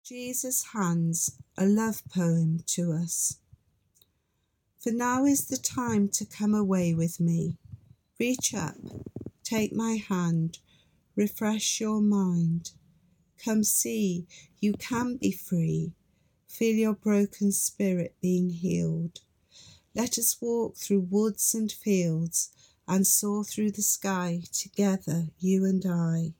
Jesus hands a love poem to us. For now is the time to come away with me. Reach up, take my hand, refresh your mind. Come see, you can be free. Feel your broken spirit being healed. Let us walk through woods and fields and soar through the sky together, you and I.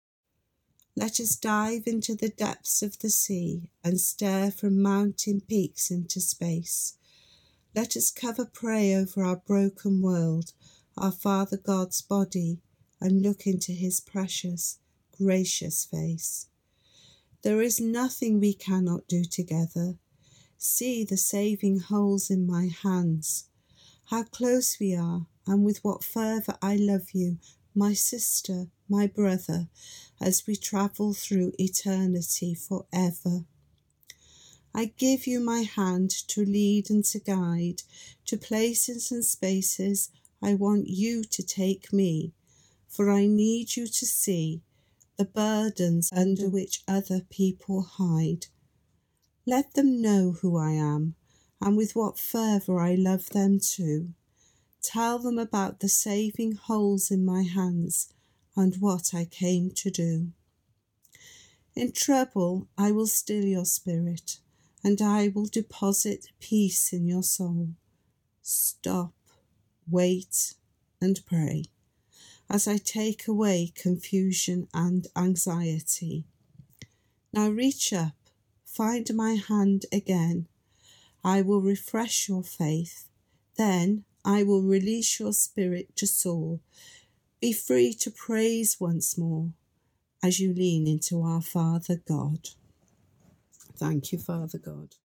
Let us dive into the depths of the sea and stare from mountain peaks into space. Let us cover prey over our broken world, our Father God's body, and look into his precious, gracious face. There is nothing we cannot do together. See the saving holes in my hands. How close we are, and with what fervour I love you, my sister, my brother, as we travel through eternity forever. I give you my hand to lead and to guide, to places and spaces I want you to take me, for I need you to see the burdens under which other people hide. Let them know who I am, and with what fervour I love them too. Tell them about the saving holes in my hands and what I came to do. In trouble I will still your spirit, and I will deposit peace in your soul. Stop, wait, and pray as I take away confusion and anxiety. Now reach up, find my hand again. I will refresh your faith. Then I will release your spirit to soar. Be free to praise once more as you lean into our Father God. Thank you, Father God.